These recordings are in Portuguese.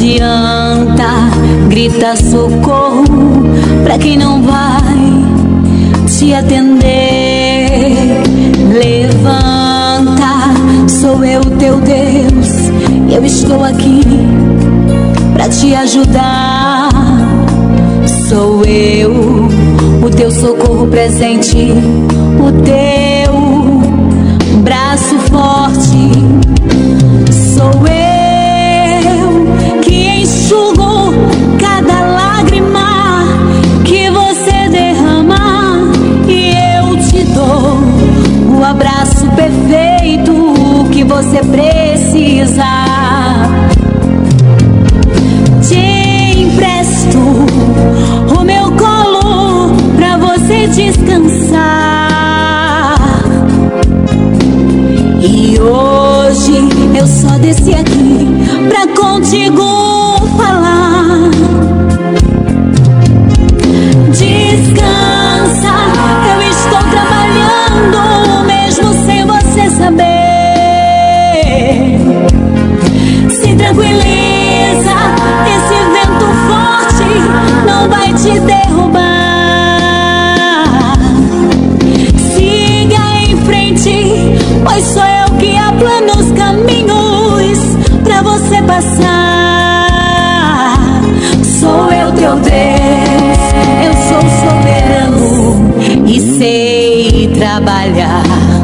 adianta gritar socorro pra quem não vai te atender. Levanta, sou eu teu Deus, eu estou aqui pra te ajudar. Sou eu, o teu socorro presente, o teu braço forte. Sou eu que enxugo cada lágrima que você derrama, e eu te dou o abraço perfeito que você precisa. Te empresto o meu colo pra você descansar. E hoje eu só desci aqui pra contigo falar. Descansa, eu estou trabalhando mesmo sem você saber. Se tranquiliza, esse vento forte não vai te derrubar. Siga em frente, pois sou eu que aplano os caminhos pra você passar. Sou eu teu Deus, eu sou soberano e sei trabalhar.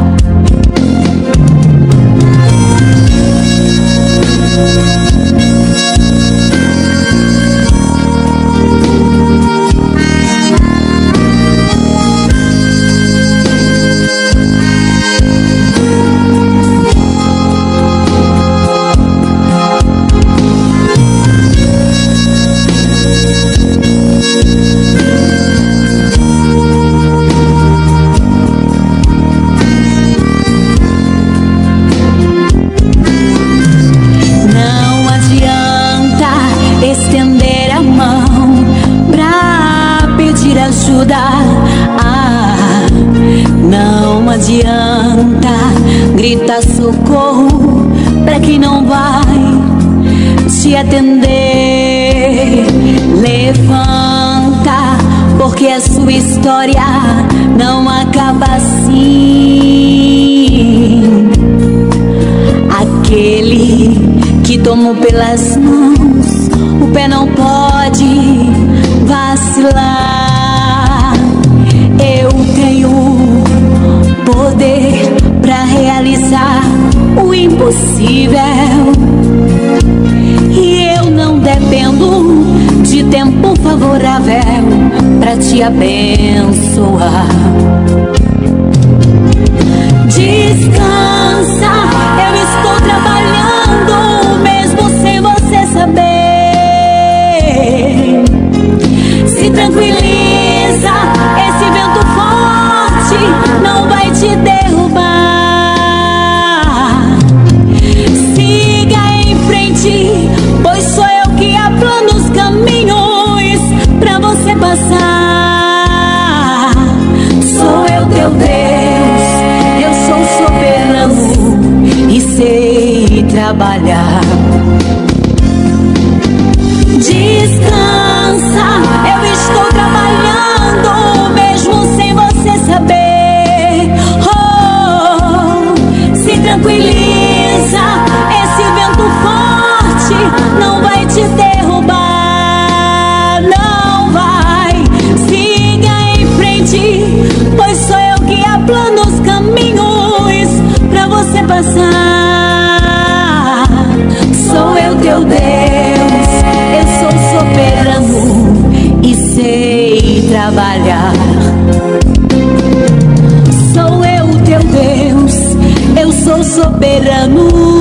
Estender a mão pra pedir ajuda. Não adianta gritar socorro pra quem não vai te atender. Levanta, porque a sua história não acaba assim. Aquele que tomou pelas mãos, o pé não pode vacilar. Eu tenho poder pra realizar o impossível, e eu não dependo de tempo favorável pra te abençoar. Descansa, eu estou trabalhando mesmo sem você saber. Se tranquiliza, esse vento forte não vai te derrubar. Siga em frente, pois sou eu que aplano os caminhos pra você passar. Sou eu teu Deus, eu sou soberano e sei trabalhar. Descansa, eu estou trabalhando mesmo sem você saber. Se tranquiliza, esse vento forte não vai te derrubar. Não vai, siga em frente, pois sou eu que aplano os caminhos pra você passar. Sou eu teu Deus, eu sou soberano e sei trabalhar. Sou eu teu Deus, eu sou soberano